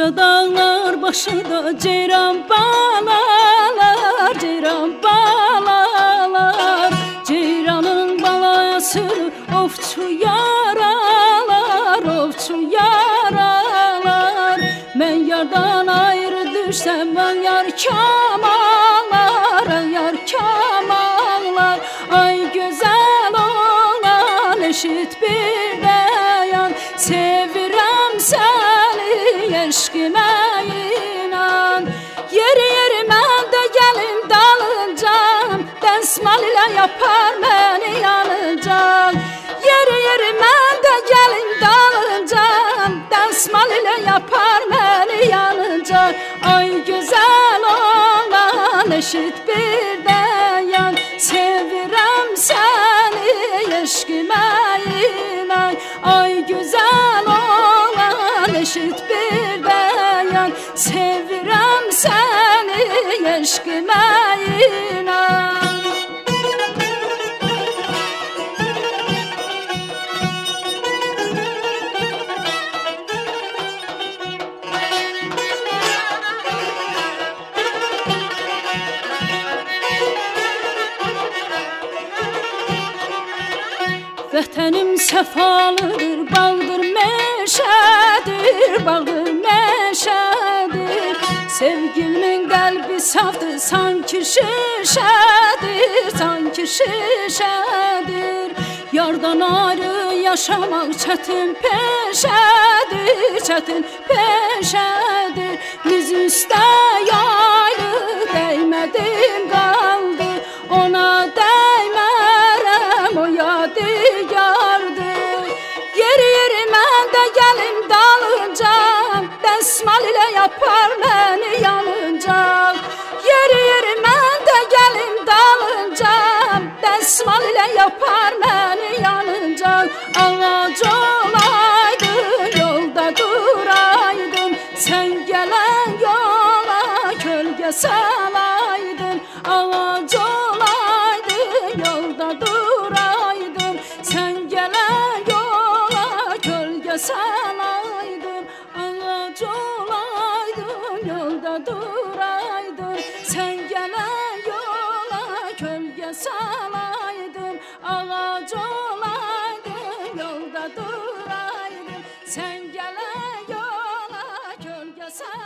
Uca dağlar başında ceyran balalar, ceyran balalar. Ceyranın balası ovçu yaralar, ovçu yaralar. Ben yardan ayrı düşsem ben yar kamalar, yar kamalar. Ay güzel olan eşit bir beyan, sevirem seni eşkime inan. Yeri yeri mən de gelim dalıncam, dəsmal ile yapar beni yanacak. Yeri yeri mən de gelim dalıncam, dəsmal ile yapar beni yanacak. Ay güzel olan eşit bir beyan, sevirem seni eşkime inan. Ay güzel olan eşit bir beyan, sevirem seni eşkime inan. Vətənim səfalıdır, bağdır meşədir, bağdır meşədir. Sevgilimin qəlbi safdır, sanki şişədir, sanki şişədir. Yardan ayrı yaşamaq çətin peşədir, çətin peşədir. Yüz üstə yaylı dəymədim qaldı, ona dəymərəm o yadigardır. Yeri yeri mən də gəlim dalıncam, dəsmal ilə yapar məni yanıncam. Yeri yeri mən də gəlim dalıncam, dəsmal ilə yapar məni yanıncam. Ağac olaydın, yolda duraydın, sən gələn yola kölgə salaydın. Ağac olaydın, yolda duraydın, sən gələn yola kölgə salaydın. Ağac olaydın, yolda duraydın, sən gələn yola kölgə salaydın. Ağac olaydın, yolda duraydın, sən gələn yola kölgə salaydın.